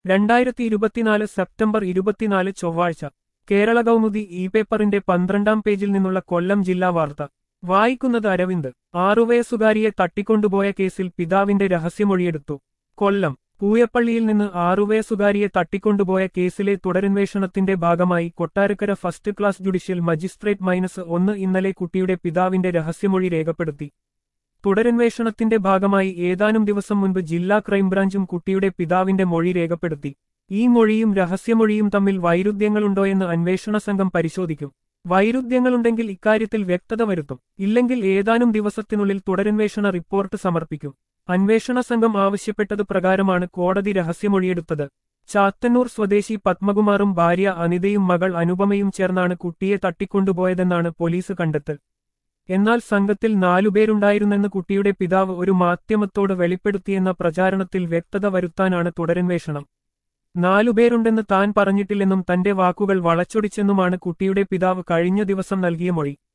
2024 September 24 ചൊവ്വാഴ്ച Kerala Kaumudi E പേപ്പറിന്റെ 12-ാം പേജിൽ നിന്നുള്ള കൊല്ലം ജില്ലാ വാർത്ത വായിക്കുന്നത് അരവിന്ദ്. 6 വയസ്സുകാരിയെ തട്ടിക്കൊണ്ടുപോയ കേസിൽ പിതാവിന്റെ രഹസ്യമൊഴിയെടുത്തു. കൊല്ലം പൂയപ്പള്ളിയിൽ നിന്ന് 6 വയസ്സുകാരിയെ തട്ടിക്കൊണ്ടുപോയ കേസിലെ തുടരന്വേഷണത്തിന്റെ ഭാഗമായി Kottarakkara first class judicial magistrate -1 ഇന്നലെ കുട്ടിയുടെ പിതാവിന്റെ രഹസ്യമൊഴി രേഖപ്പെടുത്തി. തുടരന്വേഷണത്തിന്റെ ഭാഗമായി ഏതാനും ദിവസം മുൻപ് ജില്ലാ ക്രൈംബ്രാഞ്ചും കുട്ടിയുടെ പിതാവിന്റെ മൊഴി രേഖപ്പെടുത്തി. ഈ മൊഴിയും രഹസ്യമൊഴിയും തമ്മിൽ വൈരുദ്ധ്യങ്ങളുണ്ടോയെന്ന് അന്വേഷണ സംഘം പരിശോധിക്കും. വൈരുദ്ധ്യങ്ങളുണ്ടെങ്കിൽ ഇക്കാര്യത്തിൽ വ്യക്തത വരുത്തും. ഇല്ലെങ്കിൽ ഏതാനും ദിവസത്തിനുള്ളിൽ തുടരന്വേഷണ റിപ്പോർട്ട് സമർപ്പിക്കും. അന്വേഷണ സംഘം ആവശ്യപ്പെട്ടത് പ്രകാരമാണ് കോടതി രഹസ്യമൊഴിയെടുത്തത്. ചാത്തന്നൂർ സ്വദേശി പത്മകുമാറും ഭാര്യ അനിതയും മകൾ അനുപമയും ചേർന്നാണ് കുട്ടിയെ തട്ടിക്കൊണ്ടുപോയതെന്നാണ് പോലീസ് കണ്ടെത്തൽ. എന്നാൽ സംഘത്തിൽ 4 പേരുണ്ടായിരുന്നെന്ന് കുട്ടിയുടെ പിതാവ് ഒരു മാധ്യമത്തോട് വെളിപ്പെടുത്തിയെന്ന പ്രചാരണത്തിൽ വ്യക്തത വരുത്താനാണ് തുടരന്വേഷണം. 4 പേരുണ്ടെന്ന് താൻ പറഞ്ഞിട്ടില്ലെന്നും തന്റെ വാക്കുകൾ വളച്ചൊടിച്ചെന്നുമാണ് കുട്ടിയുടെ പിതാവ് കഴിഞ്ഞ ദിവസം നൽകിയ മൊഴി.